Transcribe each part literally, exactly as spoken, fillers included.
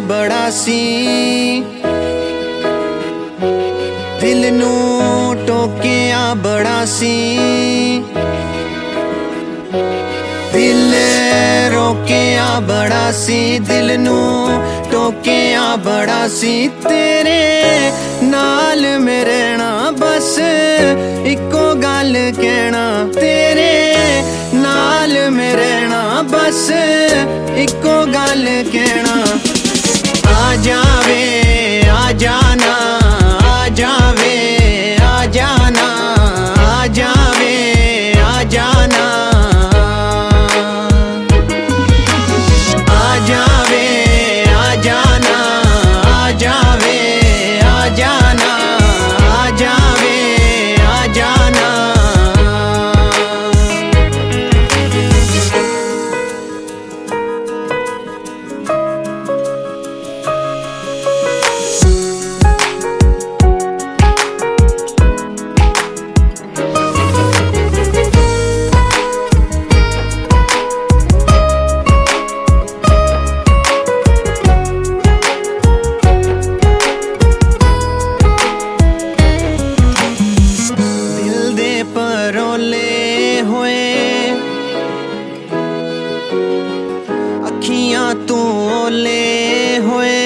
बड़ा सी दिल नू टोकिया बड़ा सी दिल रोकिया बड़ा सी दिल नू टोकिया बड़ा सी तेरे नाल में रहना बस इको गल कहना तेरे नाल में रहना बस इको गल कहना आ जावे आ जाना आ जावे आ जाना आ जावे आ जाना आ जावे आ जाना आ जावे आ जाना आ जावे आ जाना परोले होए अखियां तू ओले होए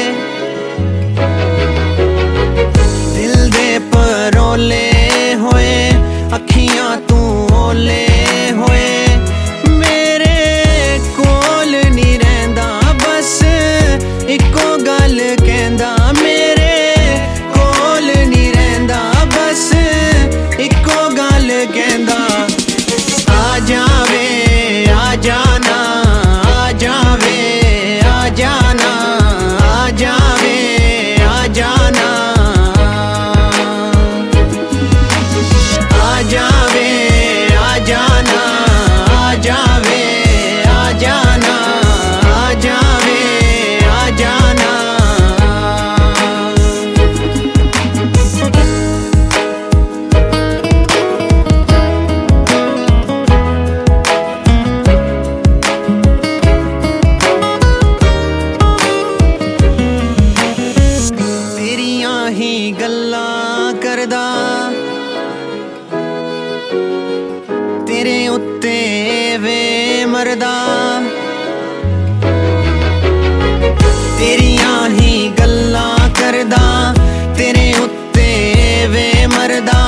दिल दे परोले होए अखियां तू ओले होए मेरे कोल नहीं रहिंदा बस इको गल कहंदा मेरे कोल नहीं रहिंदा बस इको गल कहंदा आ जावे आ जाना आ जावे आ जाना आ जावे आ जाना आ जावे आ जाना आ जावे आ जाना आ जावे आ जाना ही गल्लां करदा तेरे उत्ते वे मरदा तेरियां ही गल्लां करदा तेरे उत्ते वे मरदा